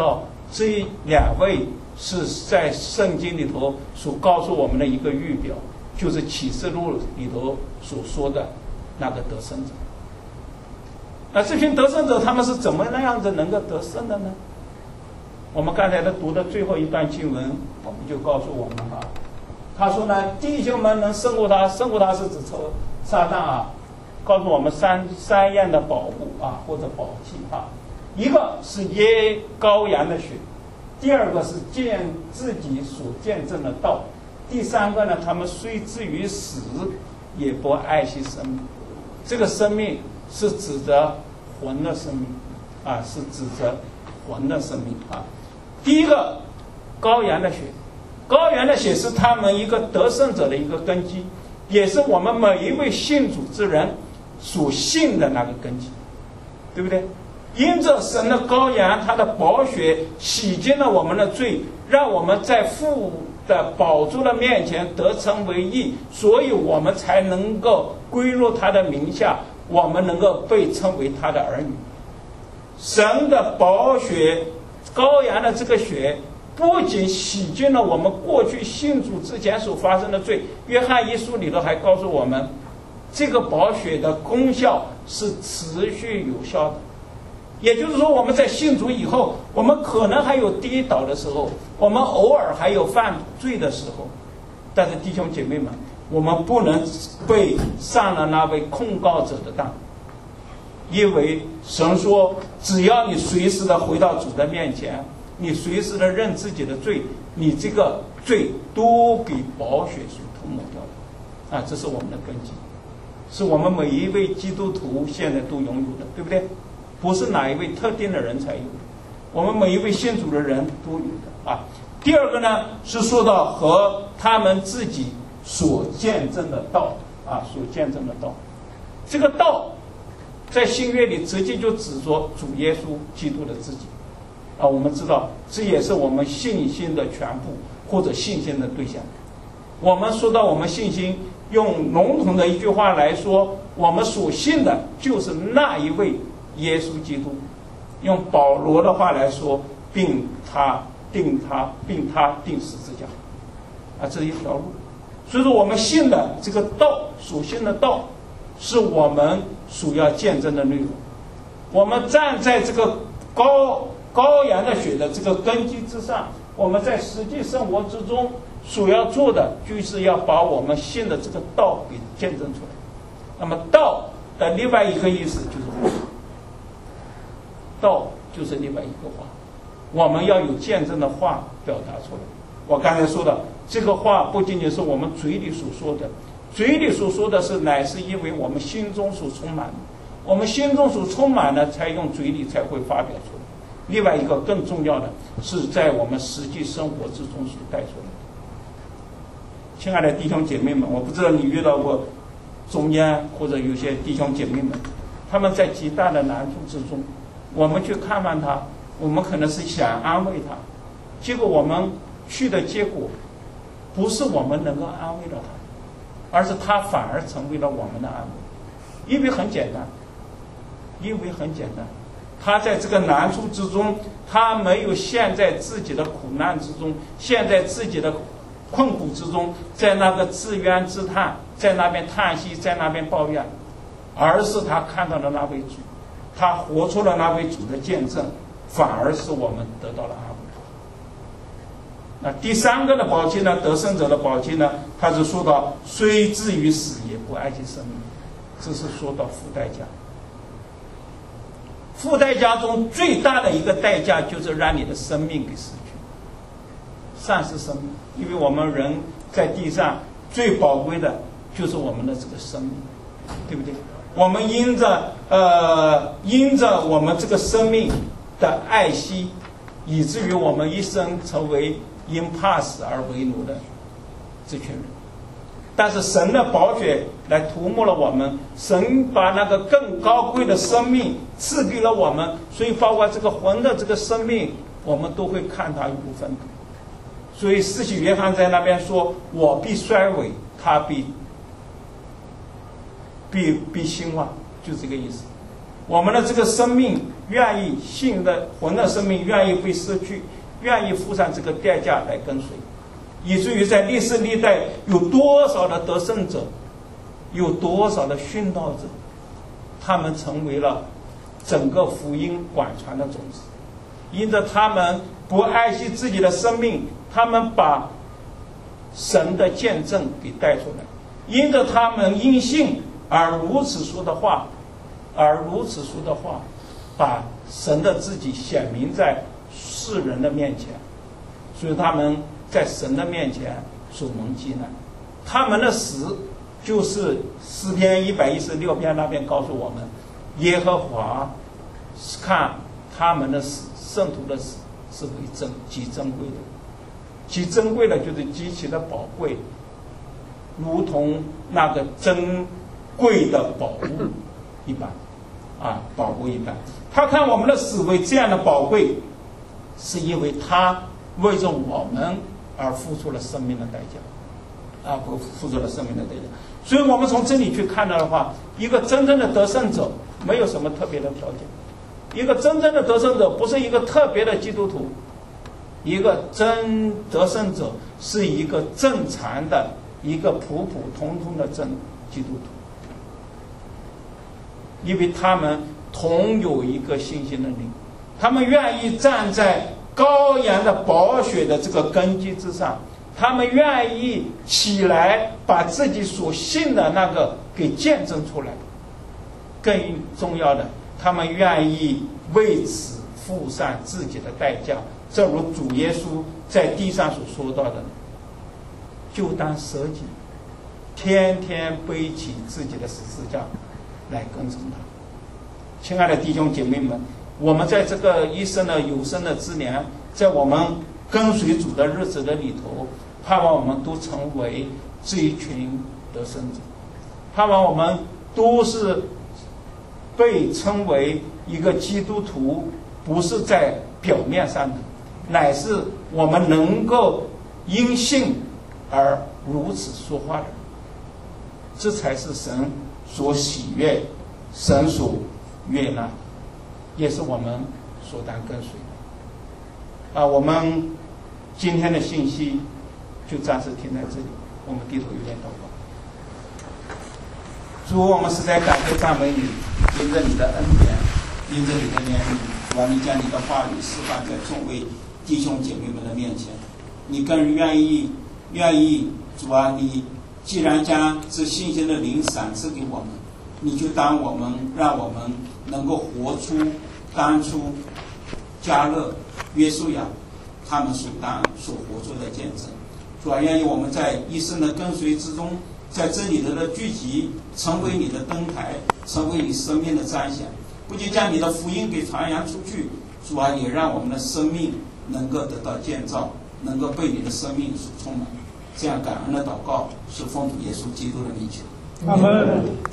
这两位是在圣经里头所告诉我们的一个预表，就是启示录里头所说的那个得胜者。那这群得胜者他们是怎么那样子能够得胜的呢？我们刚才的读的最后一段经文，我们就告诉我们啊，他说呢，弟兄们能胜过他，胜过他是指抽撒旦啊，告诉我们三三样的保护啊，或者宝器啊，一个是耶羔羊的血，第二个是见自己所见证的道，第三个呢，他们虽至于死，也不爱惜生命。这个生命是指着魂的生命啊，是指着魂的生命啊。第一个，羔羊的血，羔羊的血是他们一个得胜者的一个根基，也是我们每一位信主之人所信的那个根基，对不对？因着神的羔羊，他的宝血洗净了我们的罪，让我们在父的宝座的面前得称为义，所以我们才能够归入他的名下，我们能够被称为他的儿女。神的宝血，羔羊的这个血，不仅洗净了我们过去信主之前所发生的罪，约翰一书里头还告诉我们，这个宝血的功效是持续有效的。也就是说，我们在信主以后，我们可能还有跌倒的时候，我们偶尔还有犯罪的时候，但是弟兄姐妹们，我们不能被上了那位控告者的当，因为神说，只要你随时的回到主的面前，你随时的认自己的罪，你这个罪都比宝血所涂抹掉的啊，这是我们的根基，是我们每一位基督徒现在都拥有的，对不对？不是哪一位特定的人才有的，我们每一位信主的人都有的啊。第二个呢，是说到和他们自己所见证的道啊，所见证的道。这个道在新约里直接就指着主耶稣基督的自己啊。我们知道这也是我们信心的全部或者信心的对象。我们说到我们信心，用笼统的一句话来说，我们所信的就是那一位耶稣基督。用保罗的话来说，并他定他并他定十字架啊，这是一条路。所以说我们信的这个道，所信的道是我们所要见证的内容。我们站在这个高羔羊的血的这个根基之上，我们在实际生活之中所要做的，就是要把我们信的这个道给见证出来。那么道的另外一个意思就是话，道就是另外一个话，我们要有见证的话表达出来。我刚才说的这个话不仅仅是我们嘴里所说的，嘴里所说的是乃是因为我们心中所充满的，我们心中所充满的才用嘴里才会发表出来。另外一个更重要的是在我们实际生活之中所带出来的。亲爱的弟兄姐妹们，我不知道你遇到过中间或者有些弟兄姐妹们，他们在极大的难处之中，我们去看望他，我们可能是想安慰他，结果我们去的结果不是我们能够安慰到他，而是他反而成为了我们的安慰。因为很简单，因为很简单，他在这个难处之中，他没有陷在自己的苦难之中，陷在自己的困苦之中，在那个自怨自叹，在那边叹息，在那边抱怨，而是他看到了那位主，他活出了那位主的见证，反而是我们得到了安慰。那第三个的宝器呢，得胜者的宝器呢，他是说到虽至于死也不爱惜生命，这是说到付代价。付代价中最大的一个代价就是让你的生命给失去，丧失生命。因为我们人在地上最宝贵的就是我们的这个生命，对不对？我们因着呃因着我们这个生命的爱惜，以至于我们一生成为因怕死而为奴的这群人。但是神的宝血来涂抹了我们，神把那个更高贵的生命赐给了我们，所以包括这个魂的这个生命，我们都会看他无分别。所以施洗约翰在那边说，我必衰微，他必必必兴旺，就这个意思。我们的这个生命愿意信的魂的生命愿意被失去， 愿意付上这个代价来跟随，以至于在历世历代有多少的得胜者，有多少的殉道者，他们成为了整个福音广传的种子。因着他们不爱惜自己的生命，他们把神的见证给带出来，因着他们因信而如此说的话，而如此说的话，把神的自己显明在世人的面前，所以他们在神的面前所蒙纪念。他们的死就是诗篇一百一十六篇那边告诉我们，耶和华看他们的死，圣徒的死是为珍极珍贵的，极珍贵的就是极其的宝贵，如同那个珍贵的宝物一般啊，宝物一般。他看我们的死为这样的宝贵，是因为他为着我们而付出了生命的代价啊，不付出了生命的代价。所以我们从这里去看到的话，一个真正的得胜者没有什么特别的条件，一个真正的得胜者不是一个特别的基督徒，一个真得胜者是一个正常的一个普普通通的真基督徒，因为他们同有一个信心的灵，他们愿意站在羔羊的宝血的这个根基之上，他们愿意起来把自己所信的那个给见证出来，更重要的，他们愿意为此付上自己的代价，正如主耶稣在地上所说到的，就当舍己，天天背起自己的十字架来跟从他。亲爱的弟兄姐妹们，我们在这个一生的有生的之年，在我们跟随主的日子的里头，盼望我们都成为这一群得胜者，盼望我们都是被称为一个基督徒，不是在表面上的，乃是我们能够因信而如此说话的人，这才是神所喜悦，神所悦纳，也是我们所当跟随的。啊，我们今天的信息就暂时停在这里，我们低头有点祷告。主，我们实在感谢赞美你，因着你的恩典，因着你的怜悯，主啊，你将你的话语释放在众位弟兄姐妹们的面前，你更愿意愿意主啊，你既然将这信心的灵赏赐给我们，你就当我们让我们能够活出当初迦勒、约书亚他们所当所活出的见证。主啊，愿意我们在一生的跟随之中，在这里的聚集，成为你的灯台，成为你生命的彰显，不仅将你的福音给传扬出去，主啊，也让我们的生命能够得到建造，能够被你的生命所充满。这样感恩的祷告是奉主耶稣基督的名求。 阿门。